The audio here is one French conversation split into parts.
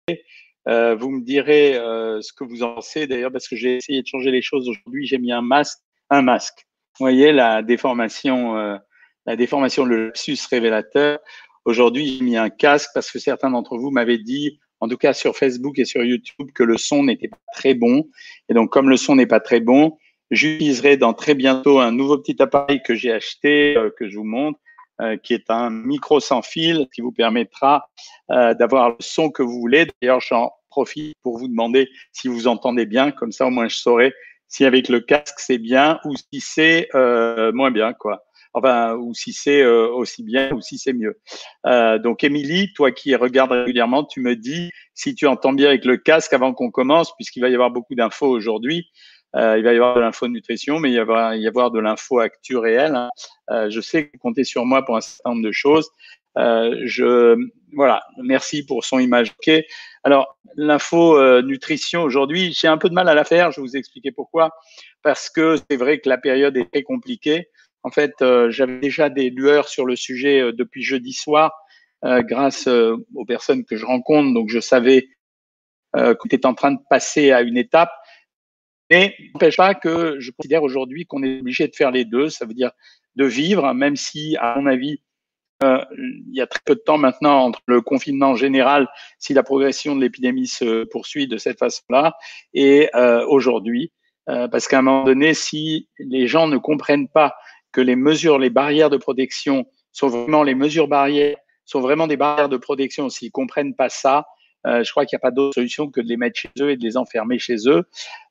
Vous me direz ce que vous en pensez d'ailleurs, parce que j'ai essayé de changer les choses aujourd'hui. J'ai mis un masque, un masque. Vous voyez la déformation, le lapsus révélateur. Aujourd'hui, j'ai mis un casque parce que certains d'entre vous m'avaient dit, en tout cas sur Facebook et sur YouTube, que le son n'était pas très bon. Et donc, comme le son n'est pas très bon, j'utiliserai dans très bientôt un nouveau petit appareil que j'ai acheté, que je vous montre, qui est un micro sans fil qui vous permettra d'avoir le son que vous voulez. D'ailleurs, j'en profite pour vous demander si vous entendez bien, comme ça au moins je saurai si avec le casque c'est bien ou si c'est moins bien, quoi. Enfin, ou si c'est aussi bien ou si c'est mieux. Donc, Émilie, toi qui regardes régulièrement, tu me dis si tu entends bien avec le casque avant qu'on commence, puisqu'il va y avoir beaucoup d'infos aujourd'hui. Il va y avoir de l'info nutrition, mais il va y avoir de l'info actu réelle. Hein. Je sais que vous comptez sur moi pour un certain nombre de choses. Voilà, merci pour son image. Okay. Alors, l'info nutrition aujourd'hui, j'ai un peu de mal à la faire. Je vais vous expliquer pourquoi. Parce que c'est vrai que la période est très compliquée. En fait, j'avais déjà des lueurs sur le sujet depuis jeudi soir, grâce aux personnes que je rencontre. Donc, je savais qu'on était en train de passer à une étape. Mais ça n'empêche pas que je considère aujourd'hui qu'on est obligé de faire les deux. Ça veut dire de vivre, même si, à mon avis, il y a très peu de temps maintenant entre le confinement général, si la progression de l'épidémie se poursuit de cette façon-là, et aujourd'hui, parce qu'à un moment donné, si les gens ne comprennent pas que les mesures, les barrières de protection sont vraiment les mesures barrières, sont vraiment des barrières de protection, s'ils comprennent pas ça, je crois qu'il n'y a pas d'autre solution que de les mettre chez eux et de les enfermer chez eux.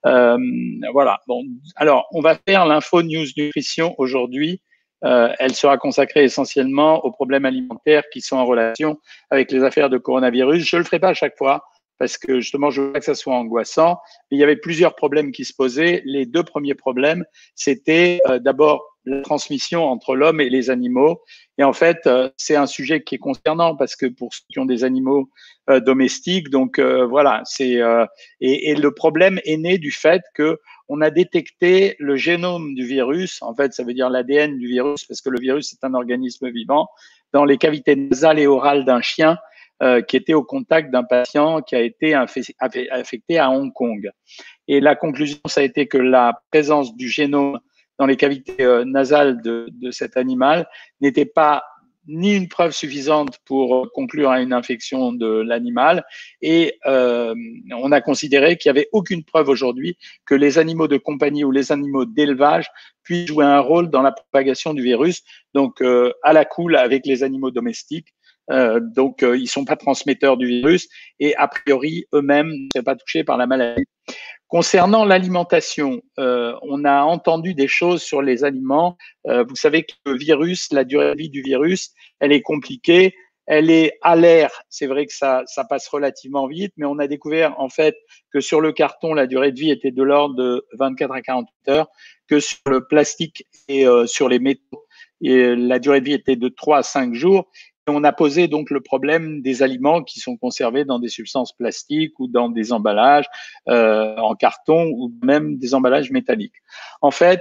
Voilà. Bon, alors on va faire l'info news nutrition aujourd'hui. Elle sera consacrée essentiellement aux problèmes alimentaires qui sont en relation avec les affaires de coronavirus. Je ne le ferai pas à chaque fois parce que justement, je veux pas que ça soit angoissant. Mais il y avait plusieurs problèmes qui se posaient. Les deux premiers problèmes, c'était d'abord la transmission entre l'homme et les animaux. Et en fait, c'est un sujet qui est concernant parce que pour ceux qui ont des animaux domestiques, donc voilà, et le problème est né du fait que on a détecté le génome du virus, en fait, ça veut dire l'ADN du virus, parce que le virus est un organisme vivant, dans les cavités nasales et orales d'un chien qui était au contact d'un patient qui a été affecté à Hong Kong. Et la conclusion, ça a été que la présence du génome dans les cavités nasales de cet animal n'était pas ni une preuve suffisante pour conclure à une infection de l'animal et on a considéré qu'il n'y avait aucune preuve aujourd'hui que les animaux de compagnie ou les animaux d'élevage puissent jouer un rôle dans la propagation du virus, donc à la cool avec les animaux domestiques. Donc, ils ne sont pas transmetteurs du virus et a priori, eux-mêmes ne seraient pas touchés par la maladie. Concernant l'alimentation, on a entendu des choses sur les aliments. Vous savez que le virus, la durée de vie du virus, elle est compliquée. Elle est à l'air, c'est vrai que ça passe relativement vite, mais on a découvert en fait que sur le carton, la durée de vie était de l'ordre de 24 à 48 heures, que sur le plastique et sur les métaux, et la durée de vie était de 3 à 5 jours. Et on a posé donc le problème des aliments qui sont conservés dans des substances plastiques ou dans des emballages en carton ou même des emballages métalliques. En fait,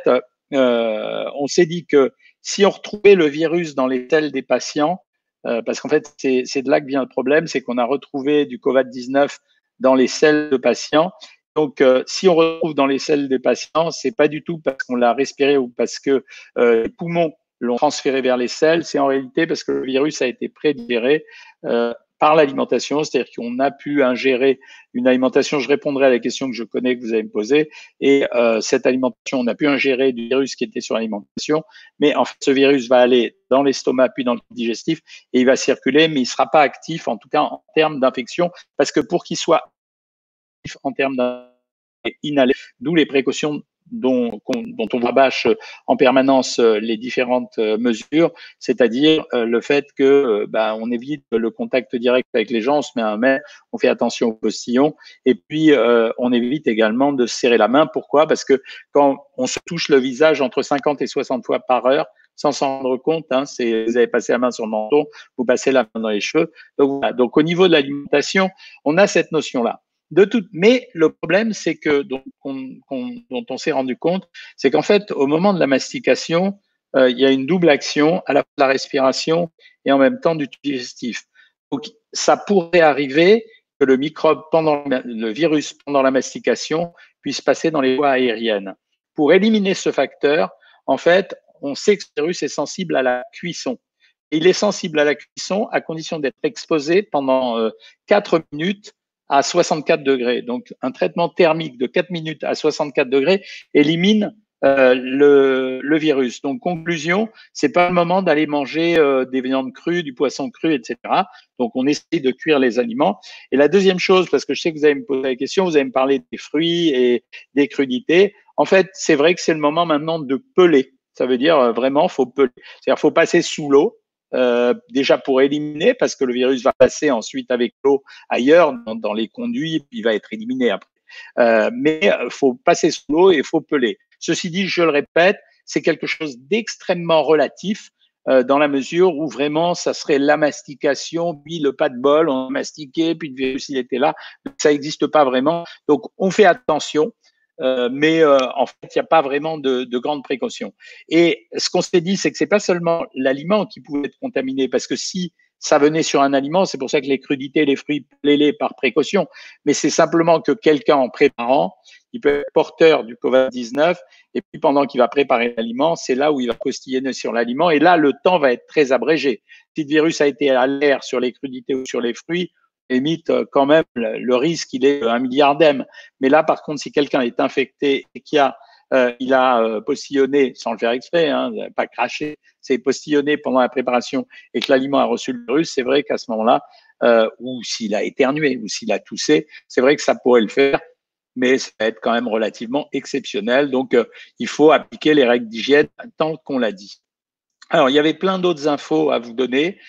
on s'est dit que si on retrouvait le virus dans les selles des patients, parce qu'en fait, c'est de là que vient le problème, c'est qu'on a retrouvé du COVID-19 dans les selles de patients. Donc, si on retrouve dans les selles des patients, c'est pas du tout parce qu'on l'a respiré ou parce que les poumons l'ont transféré vers les selles, c'est en réalité parce que le virus a été prédigéré par l'alimentation, c'est-à-dire qu'on a pu ingérer une alimentation, je répondrai à la question que je connais, que vous allez me poser, et cette alimentation, on a pu ingérer du virus qui était sur l'alimentation, mais en fait, ce virus va aller dans l'estomac, puis dans le digestif, et il va circuler, mais il ne sera pas actif, en tout cas en termes d'infection, parce que pour qu'il soit actif en termes inhalé, d'où les précautions dont on rabâche en permanence les différentes mesures, c'est-à-dire le fait que on évite le contact direct avec les gens, on se met un masque, on fait attention aux postillons, et puis on évite également de se serrer la main. Pourquoi? Parce que quand on se touche le visage entre 50 et 60 fois par heure, sans s'en rendre compte, hein, vous avez passé la main sur le menton, vous passez la main dans les cheveux. Donc, voilà. Donc au niveau de l'alimentation, on a cette notion-là. Mais le problème, c'est que dont on s'est rendu compte, c'est qu'en fait, au moment de la mastication, il y a une double action à la fois de la respiration et en même temps du digestif. Donc, ça pourrait arriver que le microbe le virus pendant la mastication puisse passer dans les voies aériennes. Pour éliminer ce facteur, en fait, on sait que ce virus est sensible à la cuisson. Il est sensible à la cuisson à condition d'être exposé pendant 4 minutes à 64 degrés. Donc, un traitement thermique de 4 minutes à 64 degrés élimine le virus. Donc, conclusion, c'est pas le moment d'aller manger des viandes crues, du poisson cru, etc. Donc, on essaie de cuire les aliments. Et la deuxième chose, parce que je sais que vous allez me poser la question, vous allez me parler des fruits et des crudités. En fait, c'est vrai que c'est le moment maintenant de peler. Ça veut dire vraiment, faut peler. C'est-à-dire, faut passer sous l'eau. Déjà pour éliminer, parce que le virus va passer ensuite avec l'eau ailleurs, dans les conduits, et puis il va être éliminé après. Mais il faut passer sous l'eau et il faut peler. Ceci dit, je le répète, c'est quelque chose d'extrêmement relatif dans la mesure où vraiment ça serait la mastication, puis le pas de bol, on a mastiqué, puis le virus il était là. Ça n'existe pas vraiment. Donc on fait attention. Mais en fait, il n'y a pas vraiment de grandes précautions. Et ce qu'on s'est dit, c'est que c'est pas seulement l'aliment qui pouvait être contaminé, parce que si ça venait sur un aliment, c'est pour ça que les crudités, les fruits, pelez-les par précaution. Mais c'est simplement que quelqu'un en préparant, il peut être porteur du Covid-19, et puis pendant qu'il va préparer l'aliment, c'est là où il va postillonner sur l'aliment, et là, le temps va être très abrégé. Si le virus a été à l'air sur les crudités ou sur les fruits, limite quand même le risque il est 1 milliardème. Mais là par contre si quelqu'un est infecté et il a postillonné sans le faire exprès, hein, pas craché, c'est postillonné pendant la préparation et que l'aliment a reçu le virus, c'est vrai qu'à ce moment-là, ou s'il a éternué ou s'il a toussé, c'est vrai que ça pourrait le faire, mais ça va être quand même relativement exceptionnel. Donc il faut appliquer les règles d'hygiène tant qu'on l'a dit. Alors, il y avait plein d'autres infos à vous donner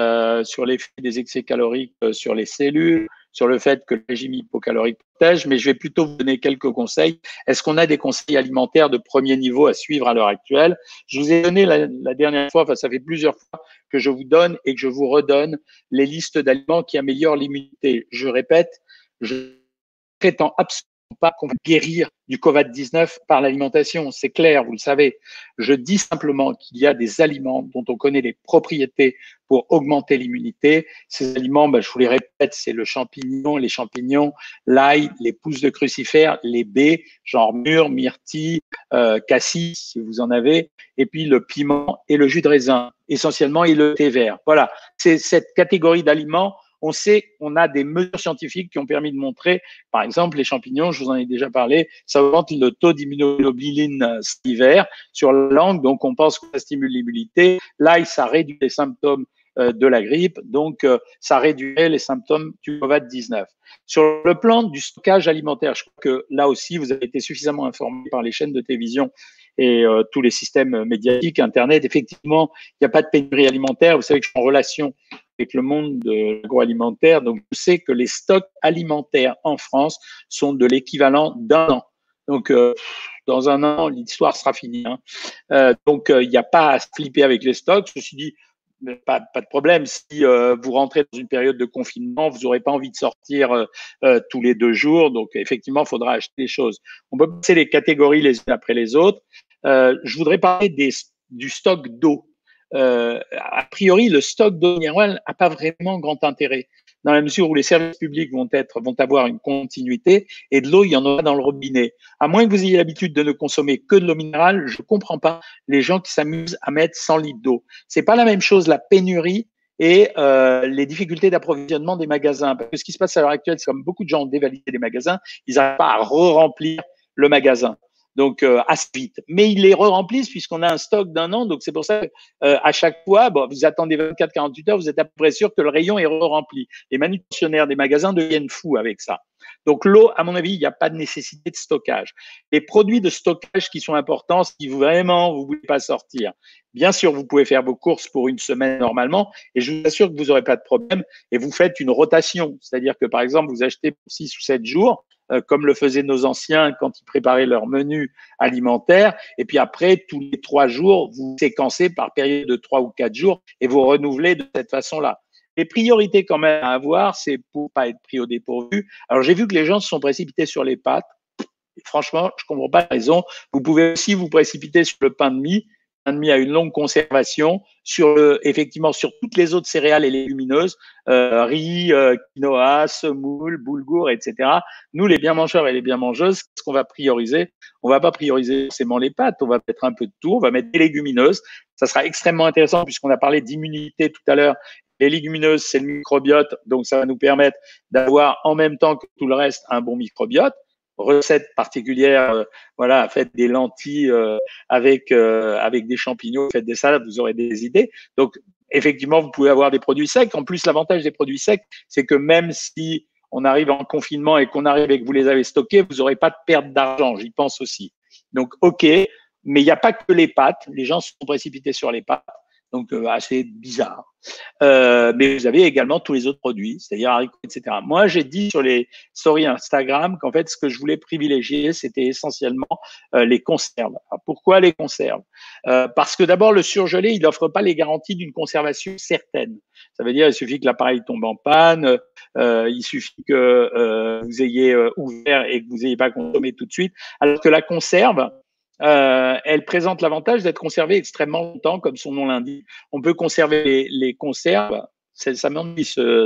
sur l'effet des excès caloriques sur les cellules, sur le fait que le régime hypocalorique protège, mais je vais plutôt vous donner quelques conseils. Est-ce qu'on a des conseils alimentaires de premier niveau à suivre à l'heure actuelle? Je vous ai donné la dernière fois, enfin ça fait plusieurs fois que je vous donne et que je vous redonne les listes d'aliments qui améliorent l'immunité. Je répète, je prétends absolument pas qu'on va guérir du Covid-19 par l'alimentation, c'est clair, vous le savez. Je dis simplement qu'il y a des aliments dont on connaît les propriétés pour augmenter l'immunité. Ces aliments, je vous les répète, c'est le champignon, les champignons, l'ail, les pousses de crucifères, les baies, genre mûre, myrtille, cassis, si vous en avez, et puis le piment et le jus de raisin, essentiellement, et le thé vert. Voilà, c'est cette catégorie d'aliments. On sait qu'on a des mesures scientifiques qui ont permis de montrer, par exemple, les champignons, je vous en ai déjà parlé, ça augmente le taux d'immunoglobuline salivaire sur la langue, donc on pense que ça stimule l'immunité. L'ail, ça réduit les symptômes de la grippe, donc ça réduirait les symptômes du Covid-19. Sur le plan du stockage alimentaire, je crois que là aussi, vous avez été suffisamment informés par les chaînes de télévision et tous les systèmes médiatiques, Internet. Effectivement, il n'y a pas de pénurie alimentaire. Vous savez que je suis en relation avec le monde de l'agroalimentaire, donc je sais que les stocks alimentaires en France sont de l'équivalent d'un an. Donc, dans un an, l'histoire sera finie. Hein. Donc, il n'y a pas à se flipper avec les stocks. Ceci dit, pas de problème. Si vous rentrez dans une période de confinement, vous n'aurez pas envie de sortir tous les 2 jours. Donc, effectivement, il faudra acheter des choses. On peut passer les catégories les unes après les autres. Je voudrais parler du stock d'eau. A priori, le stock d'eau minérale n'a pas vraiment grand intérêt, dans la mesure où les services publics vont avoir une continuité et de l'eau, il y en aura dans le robinet. À moins que vous ayez l'habitude de ne consommer que de l'eau minérale, je ne comprends pas les gens qui s'amusent à mettre 100 litres d'eau. C'est pas la même chose, la pénurie et les difficultés d'approvisionnement des magasins. Parce que ce qui se passe à l'heure actuelle, c'est comme beaucoup de gens ont dévalisé les magasins, ils n'arrivent pas à re-remplir le magasin. Donc assez vite. Mais ils les re-remplissent puisqu'on a un stock d'un an. Donc c'est pour ça qu'à chaque fois, vous attendez 24-48 heures, vous êtes à peu près sûr que le rayon est re-rempli. Les manutentionnaires des magasins deviennent fous avec ça. Donc l'eau, à mon avis, il n'y a pas de nécessité de stockage. Les produits de stockage qui sont importants, si vraiment vous ne voulez pas sortir, bien sûr, vous pouvez faire vos courses pour une semaine normalement et je vous assure que vous n'aurez pas de problème et vous faites une rotation. C'est-à-dire que, par exemple, vous achetez pour 6 ou 7 jours, comme le faisaient nos anciens quand ils préparaient leur menu alimentaire. Et puis après, tous les 3 jours, vous séquencez par période de 3 ou 4 jours et vous renouvelez de cette façon-là. Les priorités quand même à avoir, c'est pour pas être pris au dépourvu. Alors j'ai vu que les gens se sont précipités sur les pâtes. Et franchement, je comprends pas la raison. Vous pouvez aussi vous précipiter sur le pain de mie. admis à une longue conservation effectivement sur toutes les autres céréales et légumineuses, riz, quinoa, semoule, boulgour, etc. Nous, les bien mangeurs et les bien mangeuses, qu'est-ce qu'on va prioriser? On va pas prioriser forcément les pâtes, on va mettre un peu de tout, on va mettre des légumineuses. Ça sera extrêmement intéressant puisqu'on a parlé d'immunité tout à l'heure. Les légumineuses, c'est le microbiote, donc ça va nous permettre d'avoir en même temps que tout le reste un bon microbiote. Recette particulière, voilà, faites des lentilles avec des champignons, faites des salades, vous aurez des idées. Donc effectivement, vous pouvez avoir des produits secs. En plus, l'avantage des produits secs, c'est que même si on arrive en confinement et qu'on arrive et que vous les avez stockés, vous n'aurez pas de perte d'argent. J'y pense aussi. Donc ok, mais il n'y a pas que les pâtes. Les gens sont précipités sur les pâtes, donc assez bizarre. Mais vous avez également tous les autres produits, c'est-à-dire haricots, etc. Moi, j'ai dit sur les stories Instagram qu'en fait, ce que je voulais privilégier, c'était essentiellement les conserves. Alors, pourquoi les conserves? Parce que d'abord, le surgelé, il n'offre pas les garanties d'une conservation certaine. Ça veut dire, il suffit que l'appareil tombe en panne, il suffit que vous ayez ouvert et que vous n'ayez pas consommé tout de suite. Alors que la conserve, elle présente l'avantage d'être conservée extrêmement longtemps, comme son nom l'indique. On peut conserver les conserves, ça m'ennuie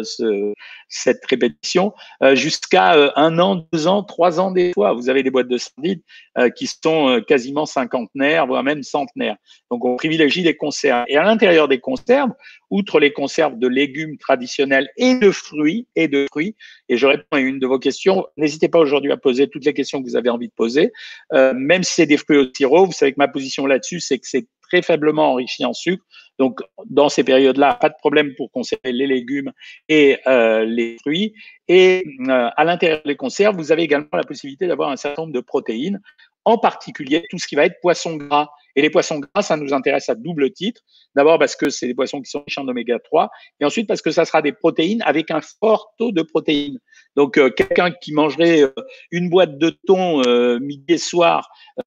cette répétition, jusqu'à 1 an, 2 ans, 3 ans des fois. Vous avez des boîtes de sardines qui sont quasiment cinquantenaires, voire même centenaires. Donc on privilégie les conserves. Et à l'intérieur des conserves, outre les conserves de légumes traditionnels et de fruits, et je réponds à une de vos questions, n'hésitez pas aujourd'hui à poser toutes les questions que vous avez envie de poser. Même si c'est des fruits au sirop, vous savez que ma position là-dessus, c'est que c'est très faiblement enrichi en sucre. Donc, dans ces périodes-là, pas de problème pour conserver les légumes et les fruits. Et à l'intérieur des conserves, vous avez également la possibilité d'avoir un certain nombre de protéines, en particulier tout ce qui va être poisson gras. Et les poissons gras, ça nous intéresse à double titre. D'abord parce que c'est des poissons qui sont riches en oméga 3, et ensuite parce que ça sera des protéines avec un fort taux de protéines. Donc, quelqu'un qui mangerait une boîte de thon midi et soir,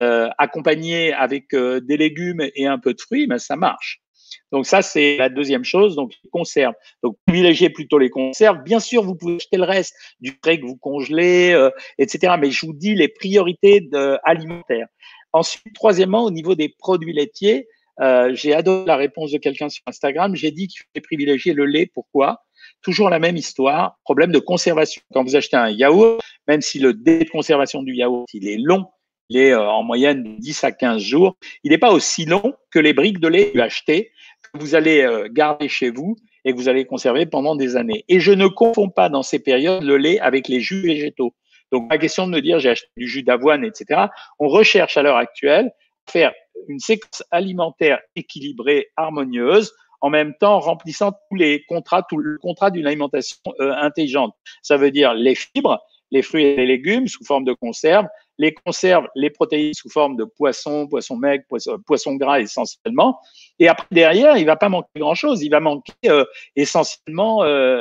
accompagné avec des légumes et un peu de fruits, ben, ça marche. Donc ça, c'est la deuxième chose, donc les conserves. Donc privilégiez plutôt les conserves. Bien sûr, vous pouvez acheter le reste du frais que vous congelez, etc. Mais je vous dis les priorités alimentaires. Ensuite, troisièmement, au niveau des produits laitiers, j'ai adoré la réponse de quelqu'un sur Instagram. J'ai dit qu'il fallait privilégier le lait. Pourquoi? Toujours la même histoire, problème de conservation. Quand vous achetez un yaourt, même si le délai de conservation du yaourt, il est long, il est en moyenne de 10 à 15 jours, il n'est pas aussi long que les briques de lait que vous achetez, que vous allez garder chez vous et que vous allez conserver pendant des années. Et je ne confonds pas dans ces périodes le lait avec les jus végétaux. Donc, pas question de me dire j'ai acheté du jus d'avoine, etc. On recherche à l'heure actuelle à faire une séquence alimentaire équilibrée, harmonieuse, en même temps remplissant tous les contrats, tout le contrat d'une alimentation intelligente. Ça veut dire les fibres, les fruits et les légumes sous forme de conserve, les conserves, les protéines sous forme de poisson, poisson maigre, poisson gras essentiellement. Et après, derrière, il va pas manquer grand-chose. Il va manquer essentiellement,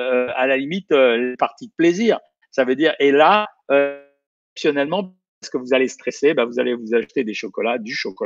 à la limite, les parties de plaisir. Ça veut dire, et là, optionnellement, parce que vous allez stresser, bah, vous allez vous acheter du chocolat.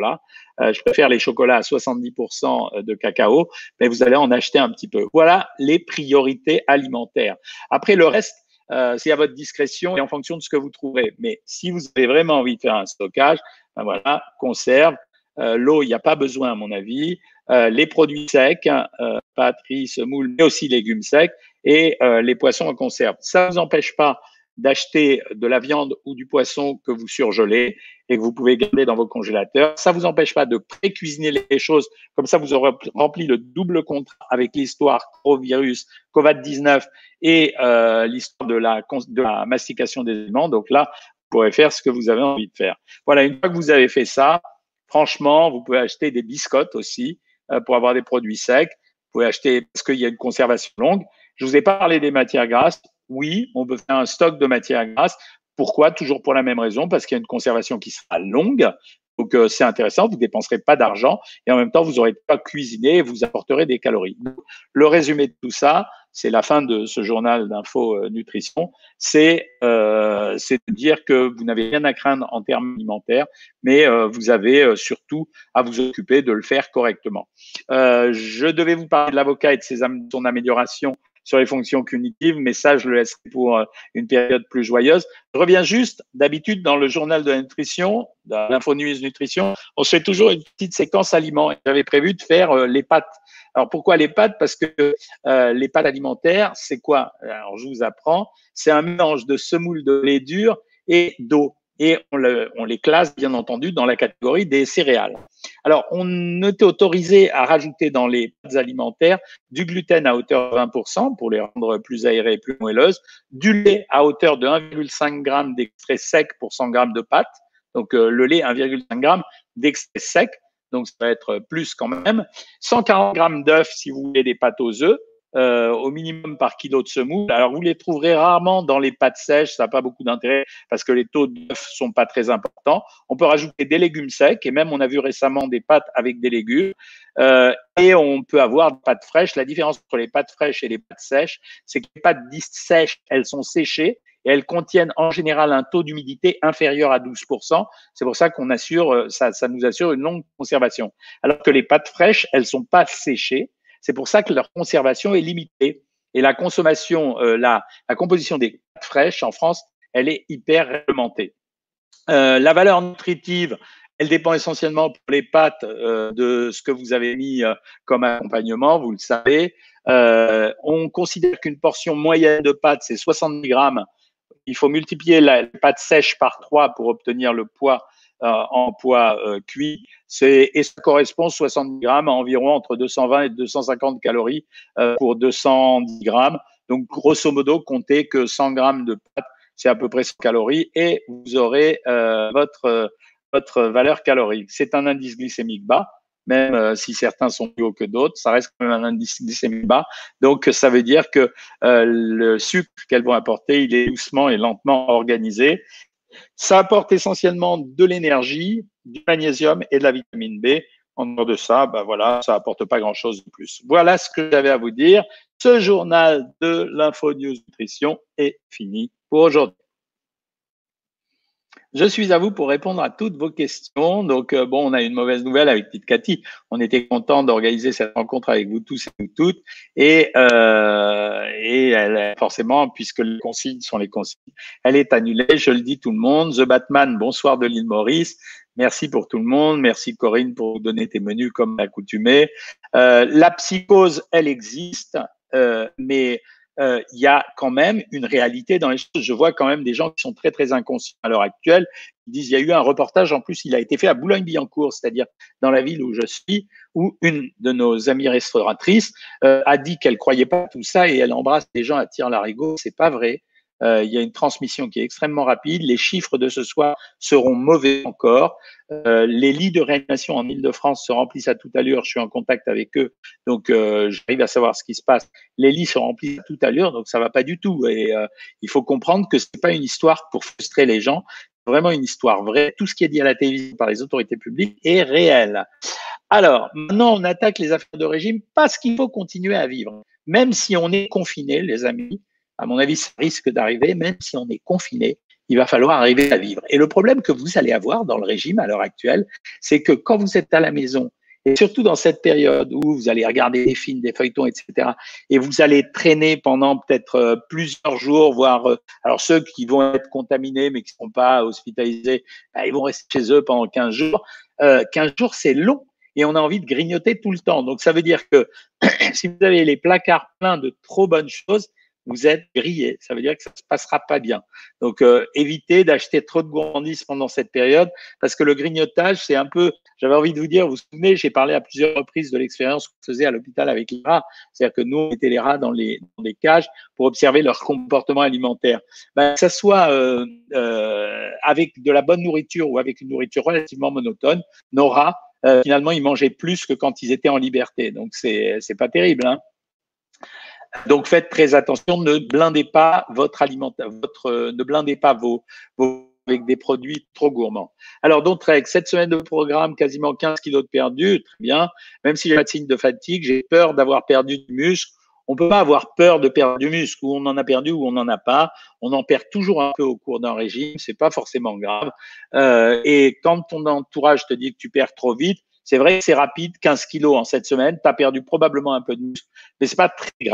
Je préfère les chocolats à 70% de cacao, mais vous allez en acheter un petit peu. Voilà les priorités alimentaires. Après, le reste, c'est à votre discrétion et en fonction de ce que vous trouverez. Mais si vous avez vraiment envie de faire un stockage, ben voilà, conserve. L'eau, il n'y a pas besoin, à mon avis. Les produits secs, pâtes, riz, semoule, mais aussi légumes secs et les poissons en conserve. Ça ne vous empêche pas d'acheter de la viande ou du poisson que vous surgelez et que vous pouvez garder dans vos congélateurs. Ça ne vous empêche pas de pré-cuisiner les choses. Comme ça, vous aurez rempli le double contrat avec l'histoire coronavirus, COVID-19 et l'histoire de la mastication des aliments. Donc là, vous pourrez faire ce que vous avez envie de faire. Voilà, une fois que vous avez fait ça, franchement, vous pouvez acheter des biscottes aussi pour avoir des produits secs. Vous pouvez acheter, parce qu'il y a une conservation longue. Je ne vous ai pas parlé des matières grasses. Oui, on peut faire un stock de matières grasses. Pourquoi? Toujours pour la même raison, parce qu'il y a une conservation qui sera longue. Donc, c'est intéressant, vous ne dépenserez pas d'argent et en même temps, vous n'aurez pas cuisiné et vous apporterez des calories. Donc, le résumé de tout ça, c'est la fin de ce journal d'info nutrition, c'est de dire que vous n'avez rien à craindre en termes alimentaires, mais vous avez surtout à vous occuper de le faire correctement. Je devais vous parler de l'avocat et de son amélioration sur les fonctions cognitives, mais ça, je le laisserai pour une période plus joyeuse. Je reviens juste, d'habitude, dans le journal de la nutrition, dans l'Infonews Nutrition, on se fait toujours une petite séquence aliments. J'avais prévu de faire les pâtes. Alors, pourquoi les pâtes? Parce que les pâtes alimentaires, c'est quoi? Alors, je vous apprends. C'est un mélange de semoule de lait dur et d'eau. Et on les classe, bien entendu, dans la catégorie des céréales. Alors, on était autorisé à rajouter dans les pâtes alimentaires du gluten à hauteur de 20% pour les rendre plus aérées et plus moelleuses, du lait à hauteur de 1,5 g d'extrait sec pour 100 g de pâtes. Donc, le lait, 1,5 g d'extrait sec. Donc, ça va être plus quand même. 140 g d'œufs si vous voulez des pâtes aux œufs. Au minimum par kilo de semoule. Alors, vous les trouverez rarement dans les pâtes sèches, ça n'a pas beaucoup d'intérêt parce que les taux d'œufs sont pas très importants. On peut rajouter des légumes secs et même on a vu récemment des pâtes avec des légumes. Et on peut avoir des pâtes fraîches. La différence entre les pâtes fraîches et les pâtes sèches, c'est que les pâtes dites sèches, elles sont séchées et elles contiennent en général un taux d'humidité inférieur à 12%. C'est pour ça qu'on assure, ça nous assure une longue conservation. Alors que les pâtes fraîches, elles sont pas séchées. C'est pour ça que leur conservation est limitée. Et la consommation, la composition des pâtes fraîches en France, elle est hyper réglementée. La valeur nutritive, elle dépend essentiellement pour les pâtes de ce que vous avez mis comme accompagnement, vous le savez. On considère qu'une portion moyenne de pâtes, c'est 70 grammes. Il faut multiplier la pâte sèche par 3 pour obtenir le poids en poids cuit. Et ça correspond 70 grammes à environ entre 220 et 250 calories pour 210 grammes. Donc, grosso modo, comptez que 100 grammes de pâtes, c'est à peu près 100 calories et vous aurez votre valeur calorique. C'est un indice glycémique bas, même si certains sont plus hauts que d'autres, ça reste quand même un indice glycémique bas. Donc, ça veut dire que le sucre qu'elles vont apporter, il est doucement et lentement organisé. Ça apporte essentiellement de l'énergie, du magnésium et de la vitamine B. En dehors de ça, ben voilà, ça apporte pas grand-chose de plus. Voilà ce que j'avais à vous dire. Ce journal de l'Infonews Nutrition est fini pour aujourd'hui. Je suis à vous pour répondre à toutes vos questions. Donc, bon, on a une mauvaise nouvelle avec petite Cathy. On était content d'organiser cette rencontre avec vous tous et vous toutes. Et elle, forcément, puisque les consignes sont les consignes, elle est annulée. Je le dis tout le monde. The Batman, bonsoir de l'île Maurice. Merci pour tout le monde. Merci Corinne pour nous donner tes menus comme accoutumé. La psychose, elle existe, mais il y a quand même une réalité dans les choses. Je vois quand même des gens qui sont très, très inconscients à l'heure actuelle. Ils disent, il y a eu un reportage, en plus, il a été fait à Boulogne-Billancourt, c'est-à-dire dans la ville où je suis, où une de nos amies restauratrices a dit qu'elle croyait pas à tout ça et elle embrasse des gens à tire-larigot. C'est pas vrai. Il y a une transmission qui est extrêmement rapide. Les chiffres de ce soir seront mauvais encore. Les lits de réanimation en Île-de-France se remplissent à toute allure. Je suis en contact avec eux, donc j'arrive à savoir ce qui se passe. Les lits se remplissent à toute allure, donc ça va pas du tout. Et il faut comprendre que c'est pas une histoire pour frustrer les gens. C'est vraiment une histoire vraie. Tout ce qui est dit à la télévision par les autorités publiques est réel. Alors, maintenant, on attaque les affaires de régime parce qu'il faut continuer à vivre. Même si on est confiné, les amis, à mon avis, ça risque d'arriver, même si on est confiné, il va falloir arriver à vivre. Et le problème que vous allez avoir dans le régime à l'heure actuelle, c'est que quand vous êtes à la maison, et surtout dans cette période où vous allez regarder des films, des feuilletons, etc., et vous allez traîner pendant peut-être plusieurs jours, voire, alors ceux qui vont être contaminés mais qui ne seront pas hospitalisés, ils vont rester chez eux pendant 15 jours. 15 jours, c'est long et on a envie de grignoter tout le temps. Donc, ça veut dire que si vous avez les placards pleins de trop bonnes choses, vous êtes grillé. Ça veut dire que ça ne se passera pas bien. Donc, évitez d'acheter trop de gourmandises pendant cette période parce que le grignotage, c'est un peu, j'avais envie de vous dire, vous vous souvenez, j'ai parlé à plusieurs reprises de l'expérience qu'on faisait à l'hôpital avec les rats. C'est-à-dire que nous, on mettait les rats dans des cages pour observer leur comportement alimentaire. Que ça soit avec de la bonne nourriture ou avec une nourriture relativement monotone, nos rats, finalement, ils mangeaient plus que quand ils étaient en liberté. Donc, c'est pas terrible, hein. Donc, faites très attention, ne blindez pas votre ne blindez pas vos avec des produits trop gourmands. Alors, donc, avec cette semaine de programme, quasiment 15 kilos de perdu, très bien. Même si j'ai pas de signe de fatigue, j'ai peur d'avoir perdu du muscle. On peut pas avoir peur de perdre du muscle, ou on en a perdu ou on n'en a pas. On en perd toujours un peu au cours d'un régime, c'est pas forcément grave. Et quand ton entourage te dit que tu perds trop vite, c'est vrai que c'est rapide, 15 kilos en cette semaine, tu as perdu probablement un peu de muscle, mais c'est pas très grave.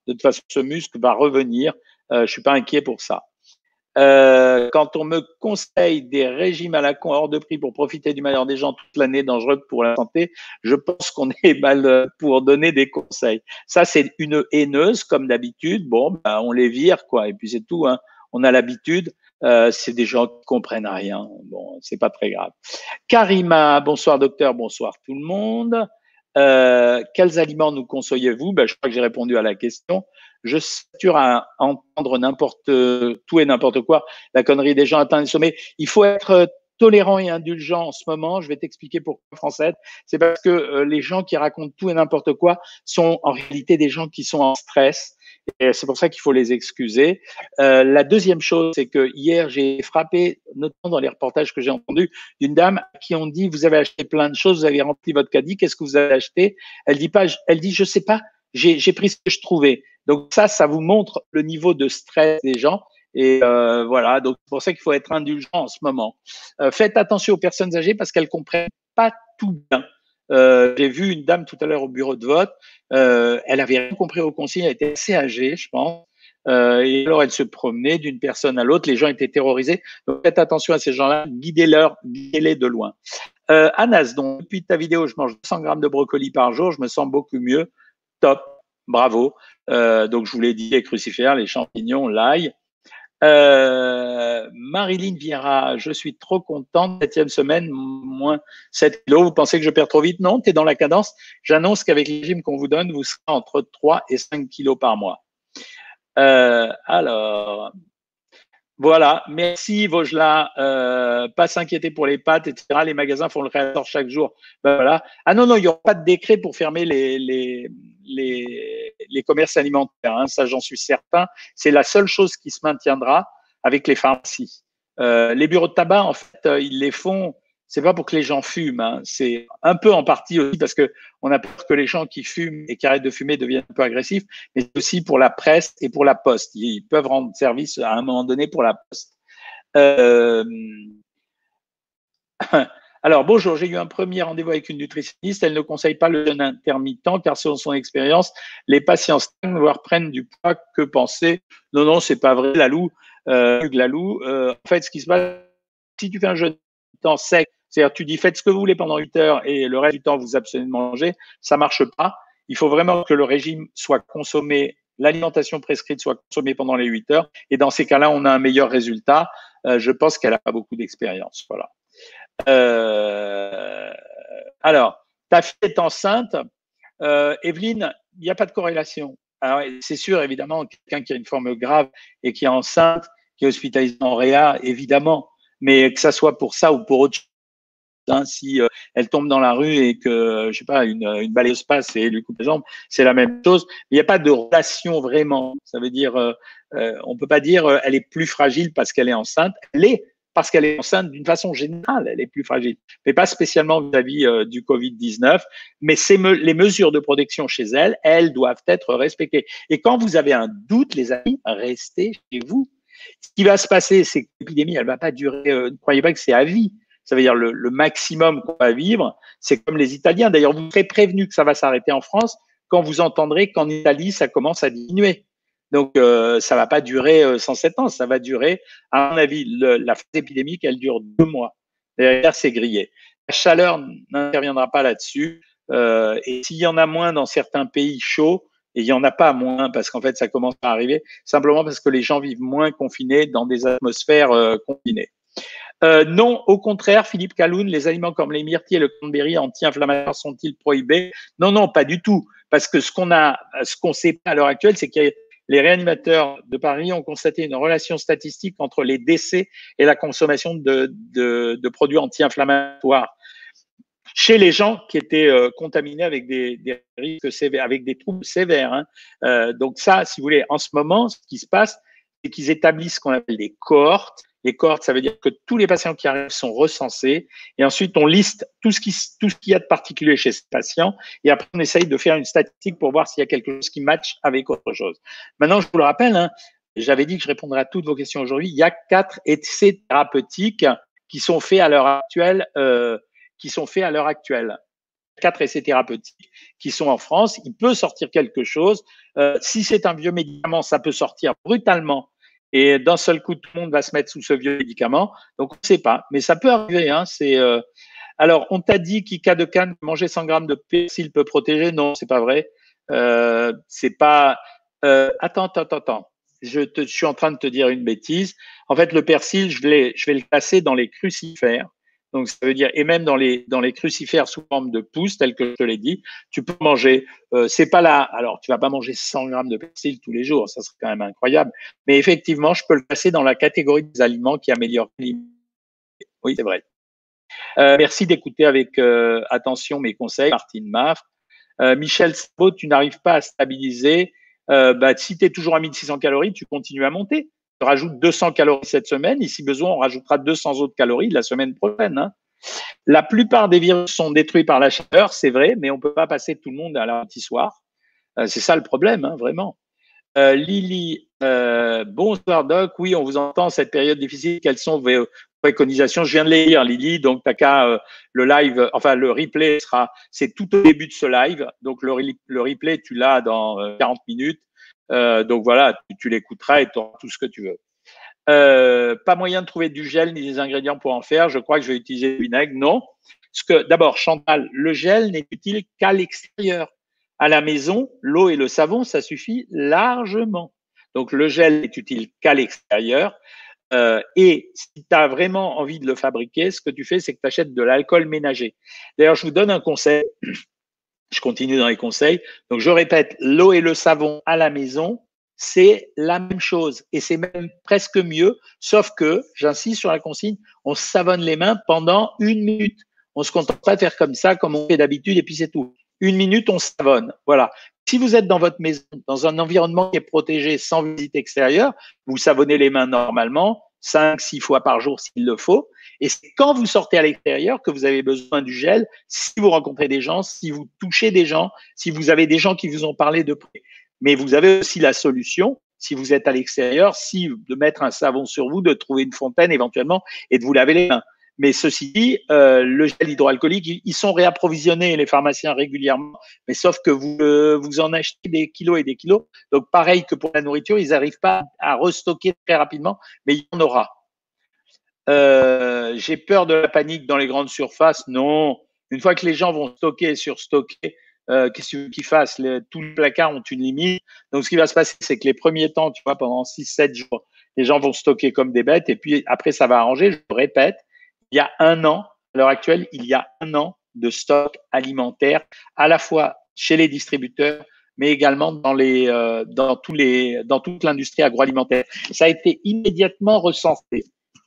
De toute façon, ce muscle va revenir. Je suis pas inquiet pour ça. Quand on me conseille des régimes à la con hors de prix pour profiter du malheur des gens toute l'année, dangereux pour la santé, je pense qu'on est mal pour donner des conseils. Ça, c'est une haineuse, comme d'habitude. Bon, ben, on les vire, quoi. Et puis c'est tout, hein. On a l'habitude. C'est des gens qui comprennent rien. Bon, c'est pas très grave. Karima, bonsoir docteur, bonsoir tout le monde. Quels aliments nous conseillez-vous? Ben, je crois que j'ai répondu à la question. Je sature à entendre tout et n'importe quoi, la connerie des gens atteints des sommets. Il faut être tolérant et indulgent en ce moment. Je vais t'expliquer pourquoi, Française. C'est parce que les gens qui racontent tout et n'importe quoi sont en réalité des gens qui sont en stress. Et c'est pour ça qu'il faut les excuser. La deuxième chose, c'est que hier, j'ai frappé, notamment dans les reportages que j'ai entendus, d'une dame à qui on dit, vous avez acheté plein de choses, vous avez rempli votre caddie, qu'est-ce que vous avez acheté? Elle dit, je sais pas, j'ai pris ce que je trouvais. Donc ça vous montre le niveau de stress des gens. Et voilà, donc c'est pour ça qu'il faut être indulgent en ce moment. Faites attention aux personnes âgées parce qu'elles comprennent pas tout bien. J'ai vu une dame tout à l'heure au bureau de vote. Elle avait rien compris aux consignes. Elle était assez âgée, je pense. Et alors, elle se promenait d'une personne à l'autre. Les gens étaient terrorisés. Donc, faites attention à ces gens-là. Guidez-les de loin. Anas, donc, depuis ta vidéo, je mange 200 grammes de brocoli par jour. Je me sens beaucoup mieux. Top. Bravo. Donc, je vous l'ai dit, les crucifères, les champignons, l'ail. Marilyn Vieira, je suis trop contente. 7e semaine, moins 7 kilos. Vous pensez que je perds trop vite? Non, tu es dans la cadence. J'annonce qu'avec le régime qu'on vous donne, vous serez entre 3 et 5 kilos par mois. Alors, voilà. Merci, Vaugelas. Pas s'inquiéter pour les pâtes, etc. Les magasins font le réassort chaque jour. Ben voilà. Ah non, non, il n'y aura pas de décret pour fermer les commerces alimentaires. Hein. Ça, j'en suis certain. C'est la seule chose qui se maintiendra avec les pharmacies. Les bureaux de tabac, en fait, ils les font. C'est pas pour que les gens fument. Hein. C'est un peu en partie aussi parce que on a peur que les gens qui fument et qui arrêtent de fumer deviennent un peu agressifs, mais c'est aussi pour la presse et pour la poste. Ils peuvent rendre service à un moment donné pour la poste. Alors, bonjour, j'ai eu un premier rendez-vous avec une nutritionniste. Elle ne conseille pas le jeûne intermittent car selon son expérience, les patients stagnent, voire prennent du poids. Que penser? Non, non, c'est pas vrai, Lalou. En fait, ce qui se passe, si tu fais un jeûne sec, c'est-à-dire tu dis faites ce que vous voulez pendant 8 heures et le reste du temps vous abstenez de manger, ça marche pas. Il faut vraiment que le régime soit consommé, l'alimentation prescrite soit consommée pendant les 8 heures. Et dans ces cas-là, on a un meilleur résultat. Je pense qu'elle a pas beaucoup d'expérience. Voilà. Alors, ta fille est enceinte. Evelyne, il n'y a pas de corrélation. Alors, c'est sûr, évidemment, quelqu'un qui a une forme grave et qui est enceinte, qui est hospitalisé en réa, évidemment, mais que ça soit pour ça ou pour autre chose, hein, si elle tombe dans la rue et que, je sais pas, une balayeuse passe et lui coupe les jambes, c'est la même chose. Il n'y a pas de relation vraiment. Ça veut dire, on peut pas dire elle est plus fragile parce qu'elle est enceinte. Elle est parce qu'elle est enceinte d'une façon générale, elle est plus fragile, mais pas spécialement vis-à-vis du Covid-19. Mais les mesures de protection chez elle, elles doivent être respectées. Et quand vous avez un doute, les amis, restez chez vous. Ce qui va se passer, c'est que l'épidémie, elle va pas durer. Ne croyez pas que c'est à vie. Ça veut dire le maximum qu'on va vivre. C'est comme les Italiens. D'ailleurs, vous serez prévenu que ça va s'arrêter en France quand vous entendrez qu'en Italie, ça commence à diminuer. Donc, ça va pas durer 107 ans. Ça va durer, à mon avis, la phase épidémique, elle dure 2 mois. Derrière, c'est grillé. La chaleur n'interviendra pas là-dessus. Et s'il y en a moins dans certains pays chauds, et il n'y en a pas moins parce qu'en fait, ça commence à arriver, simplement parce que les gens vivent moins confinés dans des atmosphères confinées. Non, au contraire, Philippe Caloun, les aliments comme les myrtilles et le cranberry anti-inflammatoires sont-ils prohibés? Non, non, pas du tout. Parce que ce qu'on sait à l'heure actuelle, c'est que les réanimateurs de Paris ont constaté une relation statistique entre les décès et la consommation de produits anti-inflammatoires chez les gens qui étaient contaminés avec des risques sévères, avec des troubles sévères. Hein. Donc ça, si vous voulez, en ce moment, ce qui se passe, c'est qu'ils établissent ce qu'on appelle des cohortes. Les cohortes, ça veut dire que tous les patients qui arrivent sont recensés et ensuite on liste tout ce qu'il y a de particulier chez ces patients et après on essaye de faire une statistique pour voir s'il y a quelque chose qui matche avec autre chose. Maintenant, je vous le rappelle, hein, j'avais dit que je répondrais à toutes vos questions aujourd'hui. Il y a 4 essais thérapeutiques qui sont faits à l'heure actuelle. 4 essais thérapeutiques qui sont en France. Il peut sortir quelque chose. Si c'est un vieux médicament, ça peut sortir brutalement. Et d'un seul coup, tout le monde va se mettre sous ce vieux médicament. Donc, on ne sait pas. Mais ça peut arriver. Hein. Alors, on t'a dit qu'Ika de Cannes, manger 100 grammes de persil peut protéger. Non, c'est pas vrai. C'est pas. Attends. Je suis en train de te dire une bêtise. En fait, le persil, je vais le classer dans les crucifères. Donc, ça veut dire, et même dans les crucifères sous forme de pousses, tel que je te l'ai dit, tu peux manger. C'est pas là. Alors, tu vas pas manger 100 grammes de persil tous les jours. Ça serait quand même incroyable. Mais effectivement, je peux le classer dans la catégorie des aliments qui améliorent l'immunité. Oui, c'est vrai. Merci d'écouter avec attention mes conseils, Martine Maffre. Michel Sabot, tu n'arrives pas à stabiliser. Si tu es toujours à 1600 calories, tu continues à monter. Tu rajoutes 200 calories cette semaine et si besoin, on rajoutera 200 autres calories la semaine prochaine. Hein. La plupart des virus sont détruits par la chaleur, c'est vrai, mais on ne peut pas passer tout le monde à la soir. C'est ça le problème, hein, vraiment. Lily, bonsoir Doc. Oui, on vous entend cette période difficile. Quelles sont vos préconisations? Je viens de les lire, Lily. Donc, t'as qu'à le live, enfin le replay c'est tout au début de ce live. Donc le replay, tu l'as dans 40 minutes. Donc voilà, tu l'écouteras et tu auras tout ce que tu veux. Pas moyen de trouver du gel ni des ingrédients pour en faire. Je crois que je vais utiliser du vinaigre. Non. D'abord, Chantal, le gel n'est utile qu'à l'extérieur. À la maison, l'eau et le savon, ça suffit largement. Donc, le gel n'est utile qu'à l'extérieur. Et si tu as vraiment envie de le fabriquer, ce que tu fais, c'est que tu achètes de l'alcool ménager. D'ailleurs, je vous donne un conseil. Je continue dans les conseils. Donc, je répète, l'eau et le savon à la maison, c'est la même chose. Et c'est même presque mieux, sauf que, j'insiste sur la consigne, on savonne les mains pendant 1 minute. On se contente pas de faire comme ça, comme on fait d'habitude, et puis c'est tout. 1 minute, on savonne. Voilà. Si vous êtes dans votre maison, dans un environnement qui est protégé sans visite extérieure, vous savonnez les mains normalement, 5-6 fois par jour s'il le faut. Et c'est quand vous sortez à l'extérieur que vous avez besoin du gel, si vous rencontrez des gens, si vous touchez des gens, si vous avez des gens qui vous ont parlé de près. Mais vous avez aussi la solution, si vous êtes à l'extérieur, de mettre un savon sur vous, de trouver une fontaine éventuellement et de vous laver les mains. Mais ceci dit, le gel hydroalcoolique, ils sont réapprovisionnés, les pharmaciens, régulièrement, mais sauf que vous en achetez des kilos et des kilos. Donc, pareil que pour la nourriture, ils n'arrivent pas à restocker très rapidement, mais il y en aura. J'ai peur de la panique dans les grandes surfaces. Non. Une fois que les gens vont stocker et surstocker, qu'est-ce que tu veux qu'ils fassent? Tous les placards ont une limite. Donc, ce qui va se passer, c'est que les premiers temps, tu vois, pendant 6-7 jours, les gens vont stocker comme des bêtes et puis après, ça va arranger. Je le répète, il y a 1 an, à l'heure actuelle, il y a 1 an de stock alimentaire, à la fois chez les distributeurs, mais également dans toute l'industrie agroalimentaire. Ça a été immédiatement recensé.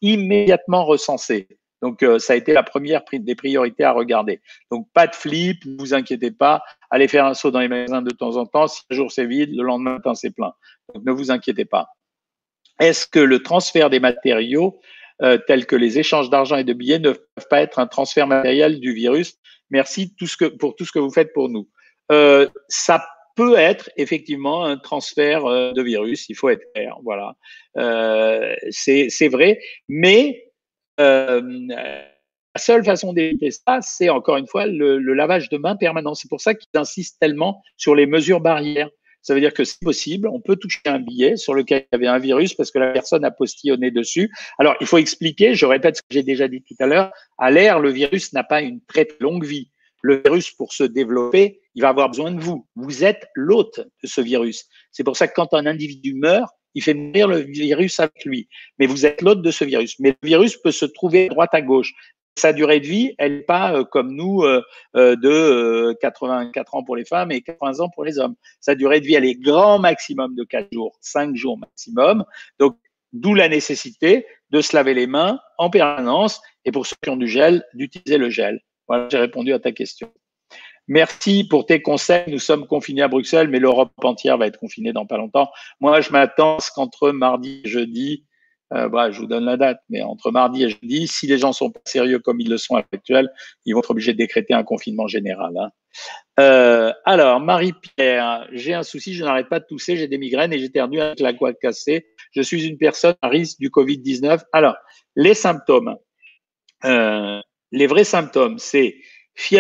Donc, ça a été la première des priorités à regarder. Donc, pas de flip, ne vous inquiétez pas. Allez faire un saut dans les magasins de temps en temps. Si un jour c'est vide, le lendemain matin c'est plein. Donc, ne vous inquiétez pas. Est-ce que le transfert des matériaux, tels que les échanges d'argent et de billets, ne peuvent pas être un transfert matériel du virus? Merci pour tout ce que vous faites pour nous. Ça peut être effectivement un transfert de virus, il faut être clair, voilà. C'est vrai, mais la seule façon d'éviter ça, c'est encore une fois le lavage de mains permanent. C'est pour ça qu'ils insistent tellement sur les mesures barrières. Ça veut dire que c'est possible, on peut toucher un billet sur lequel il y avait un virus parce que la personne a postillonné dessus. Alors, il faut expliquer, je répète ce que j'ai déjà dit tout à l'heure, à l'air, le virus n'a pas une très longue vie. Le virus, pour se développer, il va avoir besoin de vous. Vous êtes l'hôte de ce virus. C'est pour ça que quand un individu meurt, il fait mourir le virus avec lui. Mais vous êtes l'hôte de ce virus. Mais le virus peut se trouver à droite à gauche. Sa durée de vie, elle n'est pas comme nous de 84 ans pour les femmes et 80 ans pour les hommes. Sa durée de vie, elle est grand maximum de 4 jours, 5 jours maximum. Donc, d'où la nécessité de se laver les mains en permanence et pour ceux qui ont du gel, d'utiliser le gel. Voilà, j'ai répondu à ta question. Merci pour tes conseils. Nous sommes confinés à Bruxelles, mais l'Europe entière va être confinée dans pas longtemps. Moi, je m'attends à ce qu'entre mardi et jeudi, je vous donne la date, mais entre mardi et jeudi, si les gens sont pas sérieux comme ils le sont à l'heure actuelle, ils vont être obligés de décréter un confinement général. Hein. Alors, Marie-Pierre, j'ai un souci, je n'arrête pas de tousser, j'ai des migraines et j'éternue avec la voix cassée. Je suis une personne à risque du Covid-19. Alors, les symptômes, les vrais symptômes, c'est fièvre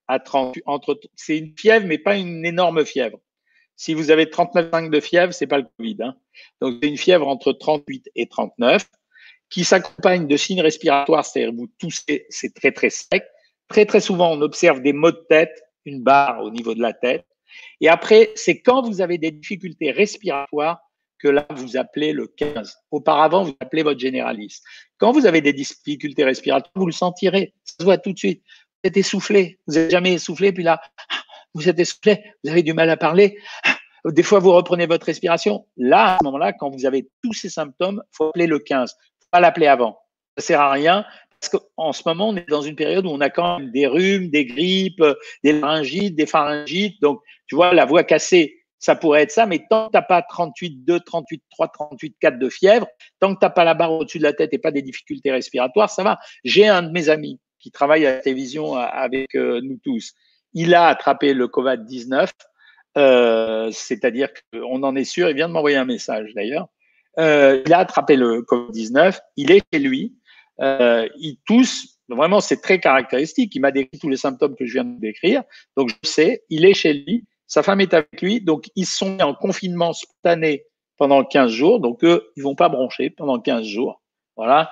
à 30, c'est une fièvre, mais pas une énorme fièvre. Si vous avez 39,5 de fièvre, c'est pas le Covid, hein. Donc, c'est une fièvre entre 38 et 39 qui s'accompagne de signes respiratoires, c'est-à-dire vous toussez, c'est très, très sec. Très, très souvent, on observe des maux de tête, une barre au niveau de la tête. Et après, c'est quand vous avez des difficultés respiratoires que là, vous appelez le 15. Auparavant, vous appelez votre généraliste. Quand vous avez des difficultés respiratoires, vous le sentirez. Ça se voit tout de suite. Vous êtes essoufflé. Vous n'êtes jamais essoufflé, puis là, vous êtes essoufflé, vous avez du mal à parler. Des fois, vous reprenez votre respiration. Là, à ce moment-là, quand vous avez tous ces symptômes, il faut appeler le 15. Il ne faut pas l'appeler avant. Ça ne sert à rien. Parce qu'en ce moment, on est dans une période où on a quand même des rhumes, des grippes, des laryngites, des pharyngites. Donc, tu vois, la voix cassée, ça pourrait être ça. Mais tant que tu n'as pas 38,2, 38,3, 38,4 de fièvre, tant que tu n'as pas la barre au-dessus de la tête et pas des difficultés respiratoires, ça va. J'ai un de mes amis qui travaille à la télévision avec nous tous. Il a attrapé le Covid-19. C'est-à-dire qu'on en est sûr, il vient de m'envoyer un message d'ailleurs. Il a attrapé le Covid-19, il est chez lui, il tousse, vraiment c'est très caractéristique, il m'a décrit tous les symptômes que je viens de décrire, donc je sais, il est chez lui, sa femme est avec lui, donc ils sont mis en confinement spontané pendant 15 jours, donc eux, ils vont pas broncher pendant 15 jours, voilà.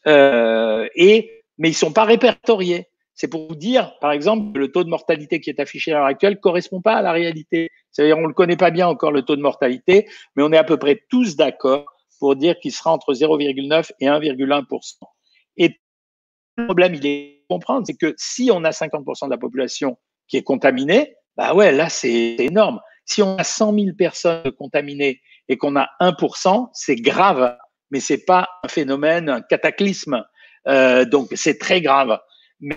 Mais ils sont pas répertoriés. C'est pour vous dire, par exemple, que le taux de mortalité qui est affiché à l'heure actuelle correspond pas à la réalité. C'est-à-dire, on le connaît pas bien encore, le taux de mortalité, mais on est à peu près tous d'accord pour dire qu'il sera entre 0,9 et 1,1%. Et le problème, il est de comprendre, c'est que si on a 50% de la population qui est contaminée, bah ouais, là, c'est énorme. Si on a 100 000 personnes contaminées et qu'on a 1%, c'est grave, mais c'est pas un phénomène, un cataclysme. Donc, c'est très grave. Mais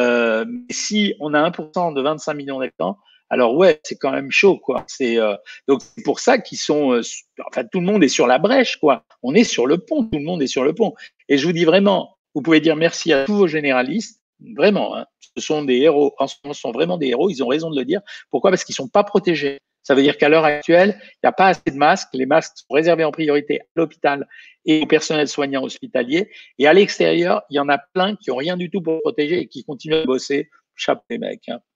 si on a 1% de 25 millions d'habitants, alors ouais, c'est quand même chaud, quoi. Donc c'est pour ça qu'ils sont, enfin tout le monde est sur la brèche, quoi. On est sur le pont, tout le monde est sur le pont. Et je vous dis vraiment, vous pouvez dire merci à tous vos généralistes, vraiment. Hein, ce sont des héros. En ce moment, ce sont vraiment des héros. Ils ont raison de le dire. Pourquoi? Parce qu'ils sont pas protégés. Ça veut dire qu'à l'heure actuelle, il n'y a pas assez de masques. Les masques sont réservés en priorité à l'hôpital et au personnel soignant hospitalier. Et à l'extérieur, il y en a plein qui ont rien du tout pour protéger et qui continuent à bosser. Chapeau les mecs. Hein.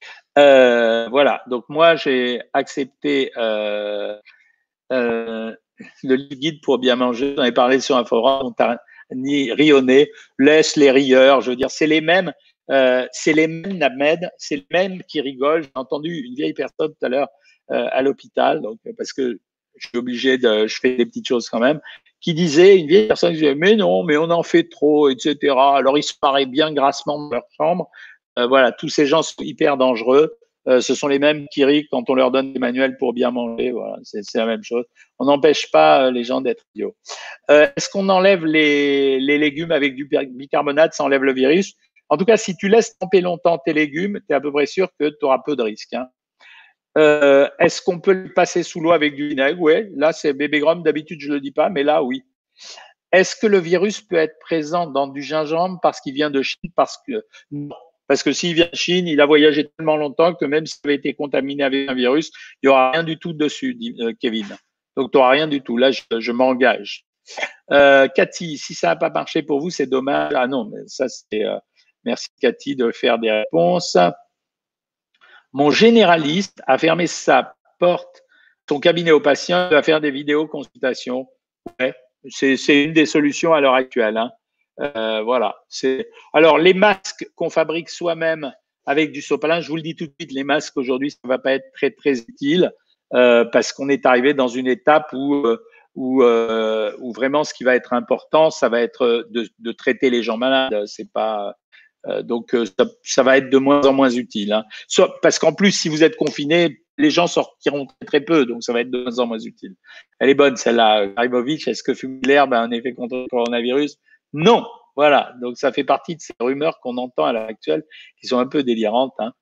Voilà. Donc moi, j'ai accepté le guide pour bien manger. J'en ai parlé sur un forum. Ni rionner, laisse les rieurs. Je veux dire, c'est les mêmes. Named, c'est les mêmes qui rigolent. J'ai entendu une vieille personne tout à l'heure à l'hôpital, donc parce que je suis obligé je fais des petites choses quand même, qui disait, une vieille personne qui disait, mais non, mais on en fait trop, etc. Alors ils se paraient bien grassement dans leur chambre. Voilà, tous ces gens sont hyper dangereux. Ce sont les mêmes qui rient quand on leur donne des manuels pour bien manger. Voilà, c'est la même chose. On n'empêche pas les gens d'être idiots. Est-ce qu'on enlève les légumes avec du bicarbonate, ça enlève le virus? En tout cas, si tu laisses tremper longtemps tes légumes, tu es à peu près sûr que tu auras peu de risques. Hein. Est-ce qu'on peut le passer sous l'eau avec du vinaigre? Oui, là, c'est bébé Grom. D'habitude, je ne le dis pas, mais là, oui. Est-ce que le virus peut être présent dans du gingembre parce qu'il vient de Chine? Non. Parce que s'il vient de Chine, il a voyagé tellement longtemps que même s'il avait été contaminé avec un virus, il n'y aura rien du tout dessus, dit Kevin. Donc, tu n'auras rien du tout. Là, je m'engage. Cathy, si ça n'a pas marché pour vous, c'est dommage. Ah non, mais ça, c'est... merci, Cathy, de faire des réponses. Mon généraliste a fermé sa porte, son cabinet aux patients, il va faire des vidéoconsultations. Ouais, c'est une des solutions à l'heure actuelle. Hein. Voilà. Alors, les masques qu'on fabrique soi-même avec du sopalin, je vous le dis tout de suite, les masques aujourd'hui, ça ne va pas être très, très utile parce qu'on est arrivé dans une étape où vraiment ce qui va être important, ça va être de traiter les gens malades. C'est pas donc ça va être de moins en moins utile. Hein. Parce qu'en plus, si vous êtes confiné, les gens sortiront très, très peu, donc ça va être de moins en moins utile. Elle est bonne celle-là, Karimovic. Est-ce que fumer l'herbe a un effet contre le coronavirus? Non. Voilà. Donc ça fait partie de ces rumeurs qu'on entend à l'heure actuelle, qui sont un peu délirantes. Hein.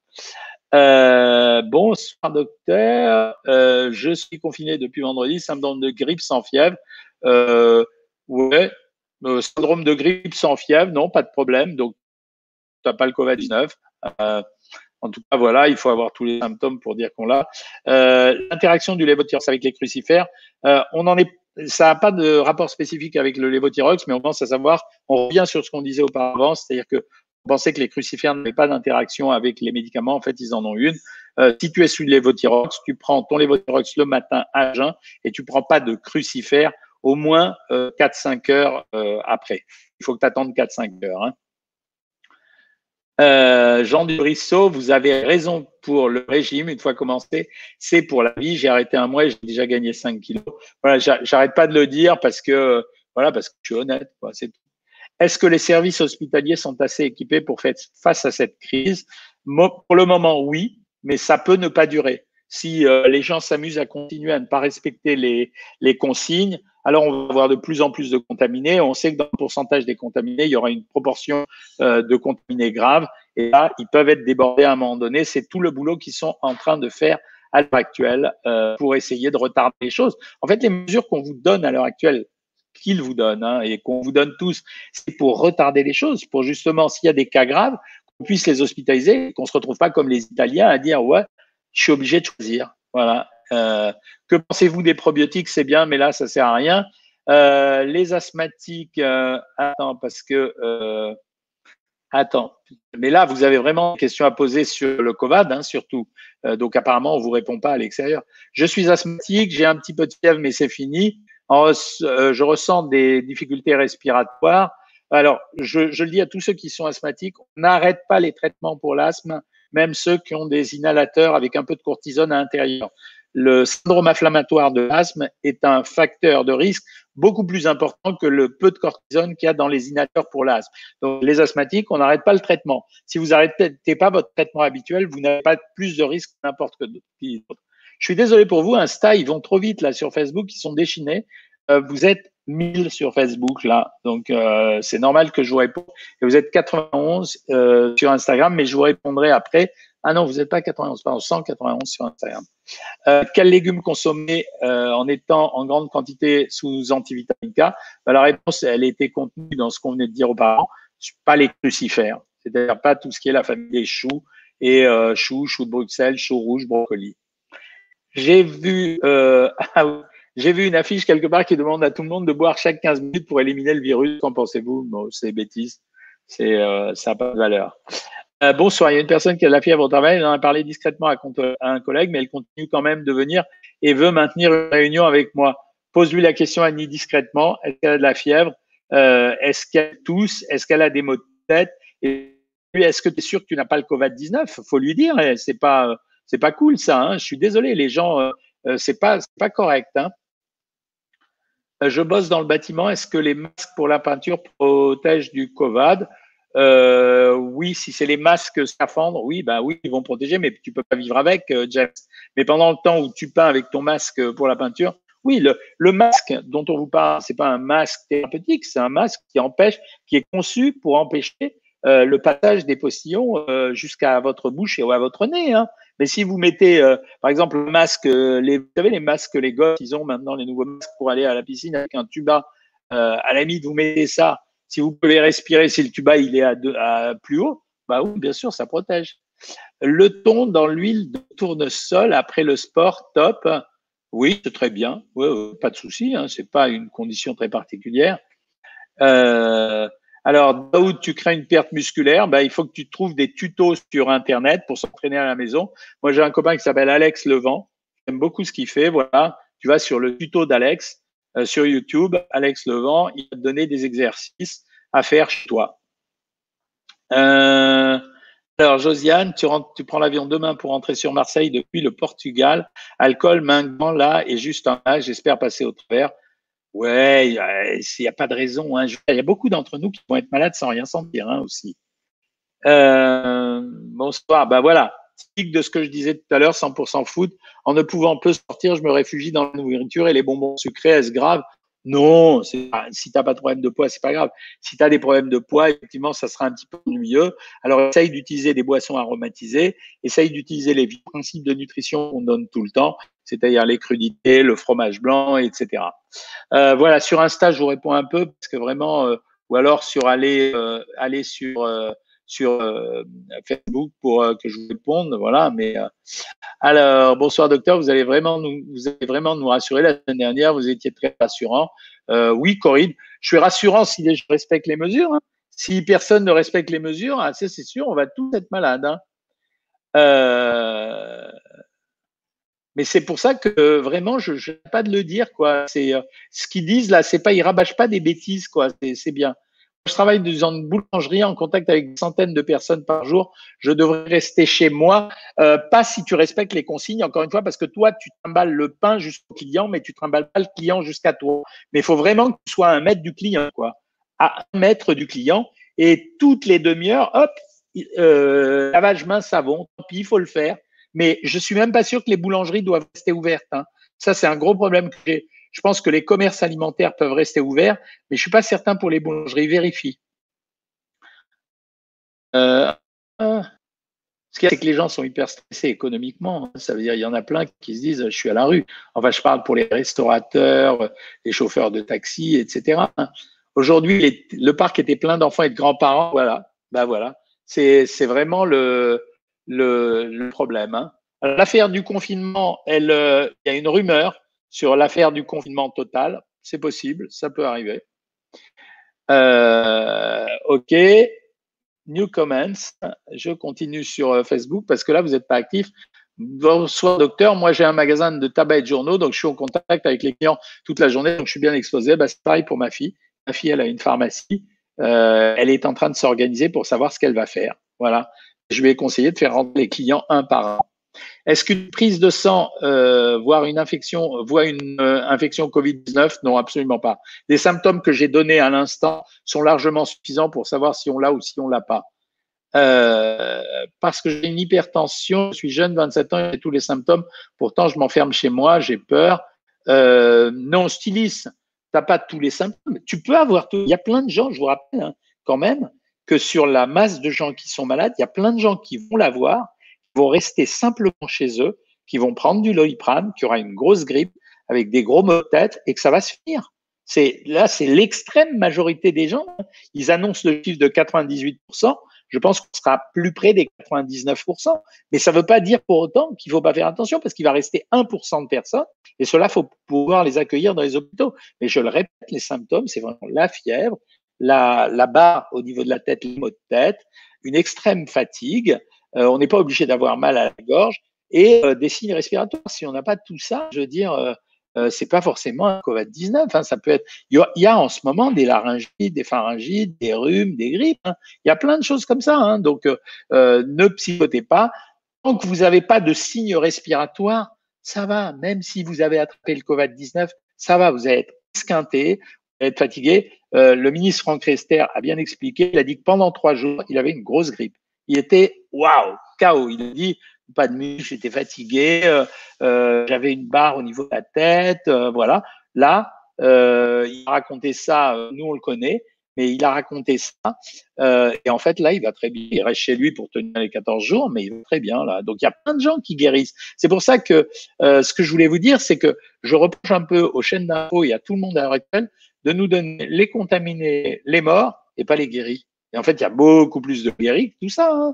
Bonsoir docteur, je suis confiné depuis vendredi, symptôme de grippe sans fièvre. Ouais, syndrome de grippe sans fièvre, non, pas de problème. Donc tu n'as pas le Covid-19. En tout cas, voilà, il faut avoir tous les symptômes pour dire qu'on l'a. L'interaction du lévothyrox avec les crucifères, ça n'a pas de rapport spécifique avec le lévothyrox, mais on pense à savoir, on revient sur ce qu'on disait auparavant, c'est-à-dire que On pensait que les crucifères n'avaient pas d'interaction avec les médicaments. En fait, ils en ont une. Si tu es sous lévothyrox, tu prends ton lévothyrox le matin à jeun et tu prends pas de crucifère au moins 4-5 heures après. Il faut que tu attendes 4-5 heures. Hein. Jean Dubrissot, vous avez raison pour le régime, une fois commencé, c'est pour la vie. J'ai arrêté un mois et j'ai déjà gagné 5 kilos. Voilà, j'arrête pas de le dire parce que, voilà, parce que je suis honnête, quoi, c'est tout. Est-ce que les services hospitaliers sont assez équipés pour faire face à cette crise? Pour le moment, oui, mais ça peut ne pas durer. Si les gens s'amusent à continuer à ne pas respecter les consignes, alors on va avoir de plus en plus de contaminés. On sait que dans le pourcentage des contaminés, il y aura une proportion de contaminés graves. Et là, ils peuvent être débordés à un moment donné. C'est tout le boulot qu'ils sont en train de faire à l'heure actuelle pour essayer de retarder les choses. En fait, les mesures qu'on vous donne à l'heure actuelle, qu'ils vous donnent et qu'on vous donne tous, c'est pour retarder les choses, pour justement, s'il y a des cas graves, qu'on puisse les hospitaliser, qu'on ne se retrouve pas comme les Italiens à dire « ouais, je suis obligé de choisir ». Voilà. Que pensez-vous des probiotiques? C'est bien, mais là, ça sert à rien. Les asthmatiques, attends, parce que attends, mais là, vous avez vraiment des questions à poser sur le COVID, hein, surtout. Donc, apparemment, on ne vous répond pas à l'extérieur. Je suis asthmatique, j'ai un petit peu de fièvre, mais c'est fini. Je ressens des difficultés respiratoires. Alors, je le dis à tous ceux qui sont asthmatiques, on n'arrête pas les traitements pour l'asthme, même ceux qui ont des inhalateurs avec un peu de cortisone à l'intérieur. Le syndrome inflammatoire de l'asthme est un facteur de risque beaucoup plus important que le peu de cortisone qu'il y a dans les inhalateurs pour l'asthme. Donc, les asthmatiques, on n'arrête pas le traitement. Si vous n'arrêtez pas votre traitement habituel, vous n'avez pas plus de risque que n'importe qui d'autre. Je suis désolé pour vous, Insta, ils vont trop vite là sur Facebook, ils sont déchaînés. Vous êtes 1000 sur Facebook là, donc c'est normal que je vous réponde. Et vous êtes 91 sur Instagram, mais je vous répondrai après. Ah non, vous n'êtes pas 91, pardon, 191 sur Instagram. Quels légumes consommer en étant en grande quantité sous antivitamine K? La réponse, elle était contenue dans ce qu'on venait de dire auparavant. Pas les crucifères, c'est-à-dire pas tout ce qui est la famille des choux et choux de Bruxelles, choux rouges, brocolis. J'ai vu, j'ai vu une affiche quelque part qui demande à tout le monde de boire chaque 15 minutes pour éliminer le virus. Qu'en pensez-vous? Bon, c'est bêtise. Ça n'a pas de valeur. Bonsoir, il y a une personne qui a de la fièvre au travail, elle en a parlé discrètement à un collègue, mais elle continue quand même de venir et veut maintenir une réunion avec moi. Pose-lui la question, Annie, discrètement. Est-ce qu'elle a de la fièvre? Est-ce qu'elle tousse? Est-ce qu'elle a des maux de tête? Et lui, est-ce que tu es sûr que tu n'as pas le Covid-19? Faut lui dire, c'est pas cool ça. Hein. Je suis désolé, les gens, c'est pas correct. Hein. Je bosse dans le bâtiment. Est-ce que les masques pour la peinture protègent du Covid? Oui, si c'est les masques scaphandres, oui, ben oui, ils vont protéger, mais tu peux pas vivre avec, James. Mais pendant le temps où tu peins avec ton masque pour la peinture, oui, le masque dont on vous parle, c'est pas un masque thérapeutique, c'est un masque qui est conçu pour empêcher le passage des postillons jusqu'à votre bouche et à votre nez. Hein. Mais si vous mettez, par exemple, le masque, vous savez, les masques que les gosses, ils ont maintenant, les nouveaux masques pour aller à la piscine avec un tuba, à la limite, vous mettez ça. Si vous pouvez respirer, si le tuba il est à plus haut, bah oui, bien sûr, ça protège. Le thon dans l'huile de tournesol après le sport, top. Oui, c'est très bien. Ouais, pas de souci, hein, c'est pas une condition très particulière. Alors, Daoud, tu crains une perte musculaire, bah, il faut que tu trouves des tutos sur Internet pour s'entraîner à la maison. Moi, j'ai un copain qui s'appelle Alex Levent. J'aime beaucoup ce qu'il fait. Voilà, tu vas sur le tuto d'Alex sur YouTube, Alex Levent, il va te donner des exercices à faire chez toi. Alors, Josiane, tu prends l'avion demain pour rentrer sur Marseille depuis le Portugal. Alcool, maintenant, là, et juste un âge, j'espère passer au travers. Ouais, il n'y a pas de raison. Hein. Il y a beaucoup d'entre nous qui vont être malades sans rien sentir hein, aussi. Bonsoir. Ben voilà, typique de ce que je disais tout à l'heure, 100% foot. En ne pouvant peu sortir, je me réfugie dans la nourriture et les bonbons sucrés, est-ce grave? Non, si tu n'as pas de problème de poids, c'est pas grave. Si tu as des problèmes de poids, effectivement, ça sera un petit peu ennuyeux. Alors, essaye d'utiliser des boissons aromatisées, essaye d'utiliser les principes de nutrition qu'on donne tout le temps, c'est-à-dire les crudités, le fromage blanc, etc. Voilà, sur Insta, je vous réponds un peu parce que vraiment, ou alors aller sur Facebook pour que je vous réponde, voilà. Mais alors, bonsoir docteur, vous allez vraiment nous rassurer. La semaine dernière, vous étiez très rassurant. Oui, Corinne, je suis rassurant si je respecte les mesures. Hein. Si personne ne respecte les mesures, c'est sûr, on va tous être malades. Hein. Mais c'est pour ça que vraiment, je n'ai pas de le dire, quoi. C'est ce qu'ils disent là, c'est pas, ils rabâchent pas des bêtises, quoi. C'est bien. Je travaille dans une boulangerie en contact avec des centaines de personnes par jour. Je devrais rester chez moi. Pas si tu respectes les consignes, encore une fois, parce que toi, tu trimbales le pain jusqu'au client, mais tu trimbales pas le client jusqu'à toi. Mais il faut vraiment que tu sois à 1 mètre du client, quoi. À 1 mètre du client. Et toutes les demi-heures, hop, lavage main, savon. Tant pis, il faut le faire. Mais je suis même pas sûr que les boulangeries doivent rester ouvertes. Hein. Ça, c'est un gros problème que j'ai. Je pense que les commerces alimentaires peuvent rester ouverts, mais je suis pas certain pour les boulangeries. Vérifie. Ce qu'il y a, c'est que les gens sont hyper stressés économiquement. Ça veut dire qu'il y en a plein qui se disent je suis à la rue. Enfin, je parle pour les restaurateurs, les chauffeurs de taxi, etc. Aujourd'hui, le parc était plein d'enfants et de grands-parents. Voilà, ben voilà. C'est vraiment le problème. Hein. L'affaire du confinement, il y a une rumeur sur l'affaire du confinement total. C'est possible, ça peut arriver. OK. New comments. Je continue sur Facebook parce que là, vous n'êtes pas actif. Bonsoir, docteur. Moi, j'ai un magasin de tabac et de journaux, donc je suis en contact avec les clients toute la journée, donc je suis bien exposé. Bah, c'est pareil pour ma fille. Ma fille, elle a une pharmacie. Elle est en train de s'organiser pour savoir ce qu'elle va faire. Voilà. Je lui ai conseillé de faire rentrer les clients un par un. Est-ce qu'une prise de sang, voire une infection Covid-19? Non, absolument pas. Les symptômes que j'ai donnés à l'instant sont largement suffisants pour savoir si on l'a ou si on l'a pas. Parce que j'ai une hypertension, je suis jeune, 27 ans, j'ai tous les symptômes. Pourtant, je m'enferme chez moi, j'ai peur. Non, Stylis, t'as pas tous les symptômes. Tu peux avoir tout. Il y a plein de gens, je vous rappelle hein, quand même, que sur la masse de gens qui sont malades, il y a plein de gens qui vont l'avoir, qui vont rester simplement chez eux, qui vont prendre du Loliprane, qui aura une grosse grippe avec des gros maux de tête et que ça va se finir. Là, c'est l'extrême majorité des gens. Ils annoncent le chiffre de 98%. Je pense qu'on sera plus près des 99%. Mais ça ne veut pas dire pour autant qu'il ne faut pas faire attention parce qu'il va rester 1% de personnes et cela, il faut pouvoir les accueillir dans les hôpitaux. Mais je le répète, les symptômes, c'est vraiment la fièvre, la barre au niveau de la tête, les maux de tête, une extrême fatigue. On n'est pas obligé d'avoir mal à la gorge et des signes respiratoires. Si on n'a pas tout ça, je veux dire, c'est pas forcément un Covid-19. Hein, ça peut être. Il y a en ce moment des laryngites, des pharyngites, des rhumes, des grippes. Hein. Il y a plein de choses comme ça. Hein, donc, ne psychotez pas. Tant que vous n'avez pas de signes respiratoires, ça va. Même si vous avez attrapé le Covid-19, ça va. Vous allez être esquinté, vous allez être fatigué. Le ministre Franck Riester a bien expliqué. Il a dit que pendant 3 jours, il avait une grosse grippe. Il était waouh, KO. Il a dit pas de muscle, j'étais fatigué, j'avais une barre au niveau de la tête, voilà. Là, il a raconté ça, nous on le connaît, mais il a raconté ça, et en fait là, il va très bien. Il reste chez lui pour tenir les 14 jours, mais il va très bien là. Donc il y a plein de gens qui guérissent. C'est pour ça que ce que je voulais vous dire, c'est que je reproche un peu aux chaînes d'infos et à tout le monde à l'heure actuelle de nous donner les contaminés, les morts, et pas les guéris. Et en fait, il y a beaucoup plus de guéris que tout ça. Hein.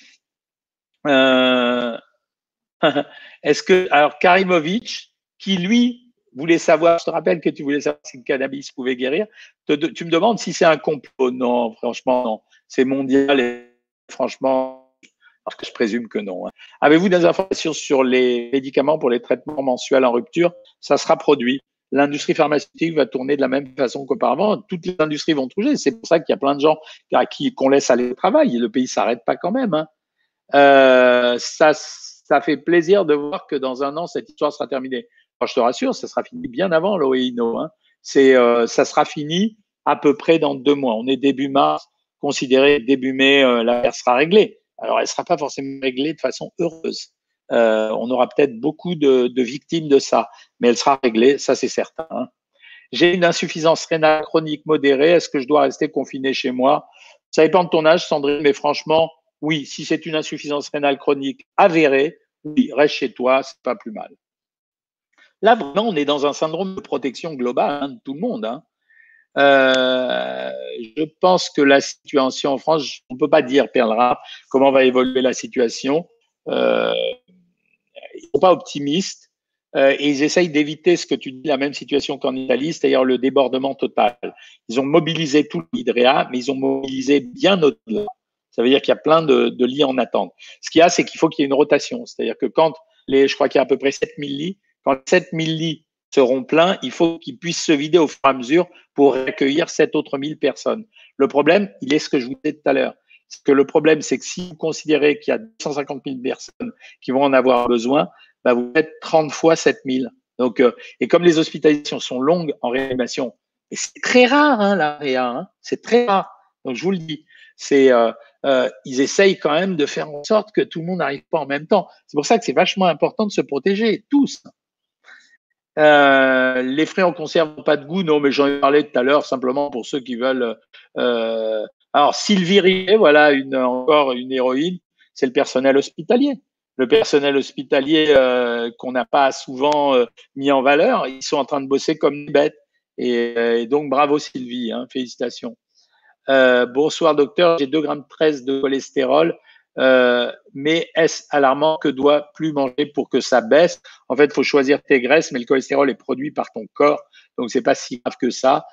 Est-ce que, alors, Karimovic, qui lui voulait savoir, je te rappelle que tu voulais savoir si le cannabis pouvait guérir, tu me demandes si c'est un complot. Non, franchement, non. C'est mondial et franchement, parce que je présume que non. Hein. Avez-vous des informations sur les médicaments pour les traitements mensuels en rupture? Ça sera produit. L'industrie pharmaceutique va tourner de la même façon qu'auparavant. Toutes les industries vont toucher. C'est pour ça qu'il y a plein de gens qu'on laisse aller au travail. Et le pays ne s'arrête pas quand même. Hein. Ça fait plaisir de voir que dans 1 an, cette histoire sera terminée. Alors, je te rassure, ça sera fini bien avant l'OEINO. Hein. Ça sera fini à peu près dans 2 mois. On est début mars, considéré début mai, l'affaire sera réglée. Alors, elle ne sera pas forcément réglée de façon heureuse. On aura peut-être beaucoup de victimes de ça, mais elle sera réglée, ça c'est certain. Hein. J'ai une insuffisance rénale chronique modérée. Est-ce que je dois rester confiné chez moi? Ça dépend de ton âge, Sandrine, mais franchement, oui, si c'est une insuffisance rénale chronique avérée, oui, reste chez toi, c'est pas plus mal. Là, vraiment, on est dans un syndrome de protection globale hein, de tout le monde. Hein. Je pense que la situation en France, on ne peut pas dire, Perle Rare, comment va évoluer la situation. Ils ne sont pas optimistes. et ils essayent d'éviter ce que tu dis, la même situation qu'en Italie, c'est-à-dire le débordement total. Ils ont mobilisé tout l'IDREA, mais ils ont mobilisé bien au-delà. Ça veut dire qu'il y a plein de lits en attente. Ce qu'il y a, c'est qu'il faut qu'il y ait une rotation. C'est-à-dire que quand je crois qu'il y a à peu près 7000 lits, quand 7000 lits seront pleins, il faut qu'ils puissent se vider au fur et à mesure pour accueillir 7 autres 1000 personnes. Le problème, il est ce que je vous disais tout à l'heure. Le problème, c'est que si vous considérez qu'il y a 250 000 personnes qui vont en avoir besoin, bah, vous faites 30 fois 7000. Donc, et comme les hospitalisations sont longues en réanimation, et c'est très rare, hein, la réa, hein, c'est très rare. Donc, je vous le dis, ils essayent quand même de faire en sorte que tout le monde n'arrive pas en même temps. C'est pour ça que c'est vachement important de se protéger, tous. Les frais en conserve n'ont pas de goût, non, mais j'en ai parlé tout à l'heure, simplement pour ceux qui veulent. Alors, Sylvie Rivet, voilà encore une héroïne, c'est le personnel hospitalier. Le personnel hospitalier qu'on n'a pas souvent mis en valeur, ils sont en train de bosser comme des bêtes. Et donc, bravo Sylvie, hein, félicitations. Bonsoir docteur, j'ai 2,13 g de cholestérol. Mais est-ce alarmant? Que doit plus manger pour que ça baisse? En fait, il faut choisir tes graisses, mais le cholestérol est produit par ton corps, donc c'est pas si grave que ça.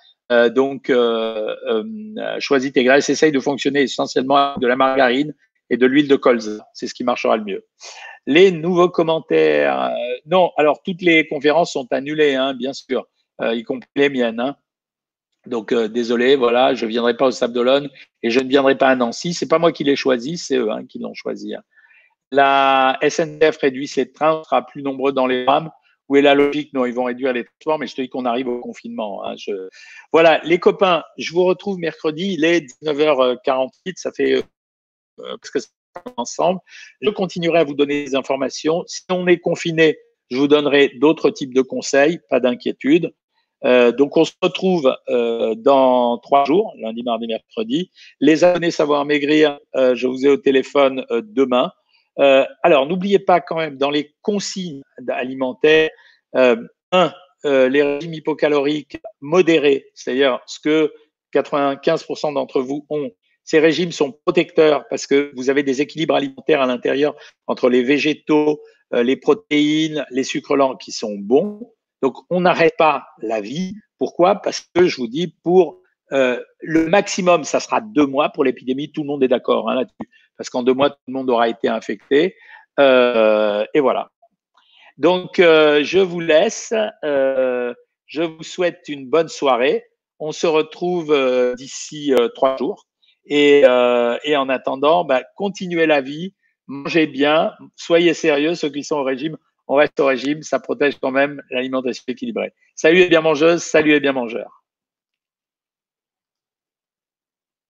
Choisis tes graisses, essaye de fonctionner essentiellement avec de la margarine et de l'huile de colza, c'est ce qui marchera le mieux. Les nouveaux commentaires, non, alors toutes les conférences sont annulées, hein, bien sûr, y compris les miennes, hein. Donc, désolé, voilà, je ne viendrai pas au Sable d'Olonne et je ne viendrai pas à Nancy. Ce n'est pas moi qui l'ai choisi, c'est eux qui l'ont choisi. La SNCF réduit ses trains, on sera plus nombreux dans les rames. Où est la logique? Non, ils vont réduire les transports, mais je te dis qu'on arrive au confinement. Hein. Voilà, les copains, je vous retrouve mercredi, il est 19h48, ça fait presque ensemble. Je continuerai à vous donner des informations. Si on est confiné, je vous donnerai d'autres types de conseils, pas d'inquiétude. Donc, on se retrouve dans 3 jours, lundi, mardi, mercredi. Les abonnés Savoir Maigrir, je vous ai au téléphone demain. Alors, n'oubliez pas quand même, dans les consignes alimentaires, les régimes hypocaloriques modérés, c'est-à-dire ce que 95% d'entre vous ont. Ces régimes sont protecteurs parce que vous avez des équilibres alimentaires à l'intérieur entre les végétaux, les protéines, les sucres lents qui sont bons. Donc, on n'arrête pas la vie. Pourquoi? Parce que je vous dis, pour le maximum, ça sera 2 mois pour l'épidémie. Tout le monde est d'accord là-dessus. Parce qu'en 2 mois, tout le monde aura été infecté. Et voilà. Donc, je vous laisse. Je vous souhaite une bonne soirée. On se retrouve d'ici 3 jours. Et en attendant, continuez la vie, mangez bien, soyez sérieux. Ceux qui sont au régime, on reste au régime, ça protège quand même l'alimentation équilibrée. Salut les bien mangeuses, salut les bien mangeurs.